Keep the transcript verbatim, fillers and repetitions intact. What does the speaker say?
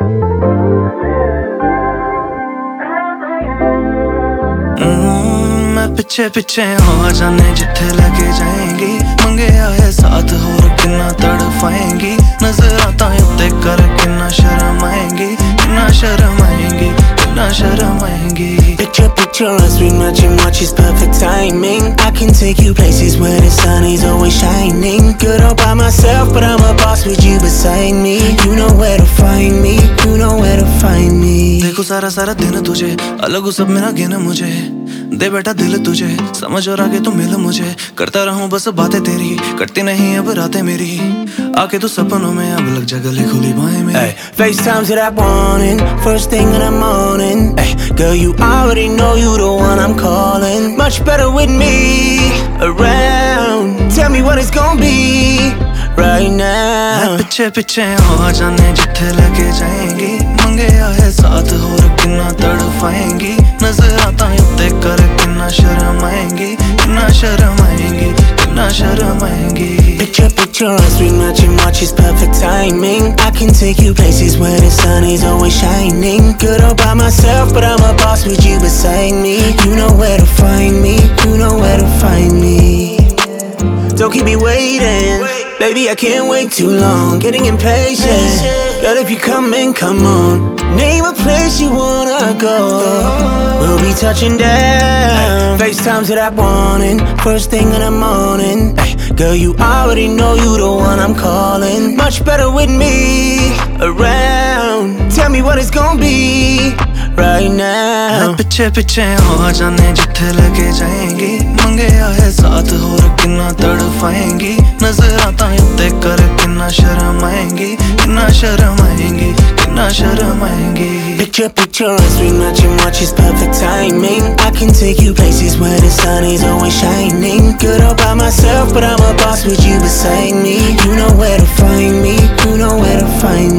पिछे पिछे हो जाने जिथे लगे जाएंगी, मंगे आए साथ होर किन्ना तड़फाएंगी। नजर आता उत्ते कर किन्ना शर्म आएंगी, किन्ना शर्म आएंगी, किन्ना शर्म आएंगी। Picture, picture us, we matching, watch is perfect timing. I can take you places where the sun is always shining. Good all by myself, but I'm a boss with you beside me. You know where to find me, you know where to find me. देखो सारा सारा दिन तुझे, अलग सब मेरा गिन मुझे। दे बेटा दिल तुझे, समझ और आगे तू मिल मुझे। करता रहूं बस बातें तेरी, कटती नहीं अब रातें मेरी। आके तू सपनों में अब लग जा गले खुली बाहें में। Hey, FaceTimes that I wanted, first thing in the morning. Hey, girl, you already know you the one I'm calling. Much better with me around. Tell me what it's gonna be right now. पिछे पिछे हो जाने जिथे लगे जाएंगी, मंगे आए साथ होर किन्ना तड़फाएंगी। नजर आता उत्ते कर किन्ना शर्म आएंगी, किन्ना शर्म आएंगी, किन्ना शर्म आएंगी। Picture, picture us, we matching, watch is perfect timing. I can take you places where the sun is always shining. Good all by myself, but I'm a boss with you beside me. You know where to find me, you know where to find me. Don't keep me waiting, baby, I can't wait too long. Getting impatient, girl, if you come in, come on. Name a place you wanna go, we'll be touching down. FaceTimes that I wanted, first thing in the morning. Girl, you already know you the one I'm calling. Much better with me around. Tell me what it's gonna be right now. पिछे पिछे हो जाने जिथे लगे जाएंगी, मंगे आए साथ होर किन्ना तड़फाएंगी। नजर आता उत्ते कर किन्ना शर्म आएंगी, किन्ना शर्म आएंगी, किन्ना शर्म आएंगी। Picture, picture us, we matching, watch is perfect timing. I can take you places where the sun is always shining. Good all by myself, but I'm a boss with you beside me. You know where to find me, you know where to find me.